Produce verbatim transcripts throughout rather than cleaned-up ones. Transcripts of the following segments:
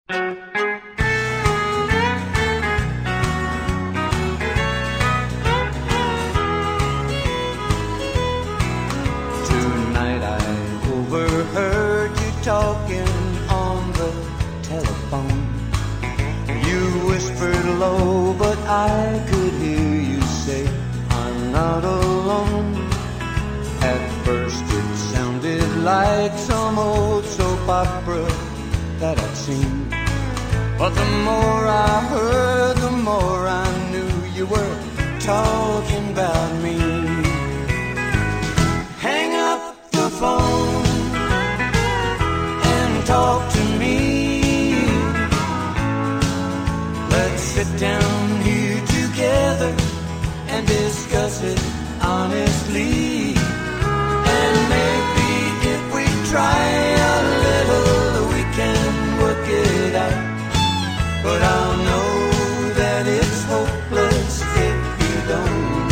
Tonight I overheard you talking on the telephone. You whispered low, but I could hear you say, I'm not alone. At first it sounded like some old soap opera that I'd seen, but the more I heard, the more I knew you were talking about me. Hang up the phone and talk to me. Let's sit down here together and discuss it honestly. And maybe if we try a little, we can work it out. But I'll know that it's hopeless if you don't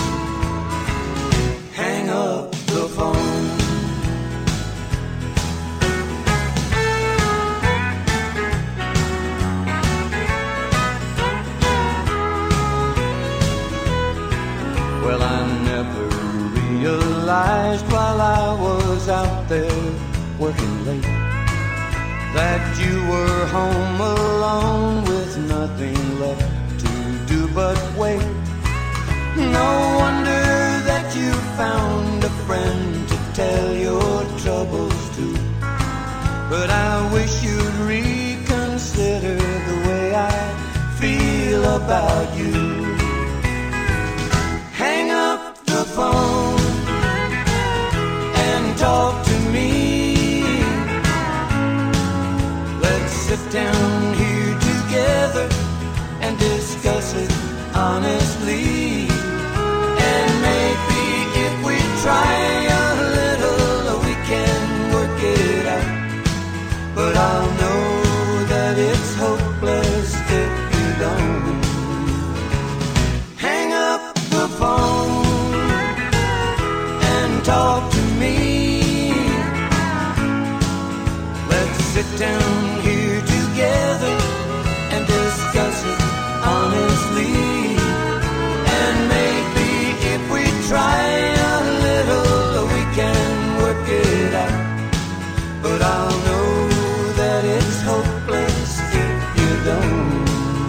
hang up the phone. Well, I never realized while I was out there working late that you were home alone with nothing left to do but wait. No wonder that you found a friend to tell your troubles to. But I wish you'd reconsider the way I feel about you. Hang up the phone and talk to me. Let's sit down here together and discuss it honestly. And maybe if we try a little, we can work it out. But I'll know that it's hopeless if you don't hang up the phone and talk to me. Let's sit down here together and discuss it honestly. And maybe if we try a little, we can work it out. But I'll know that it's hopeless if you don't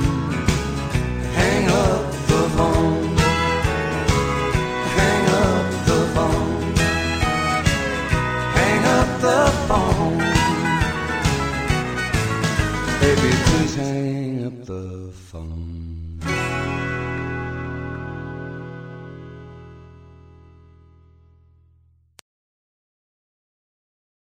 hang up the phone. Hang up the phone. Hang up the phone. Baby, please hang up the phone.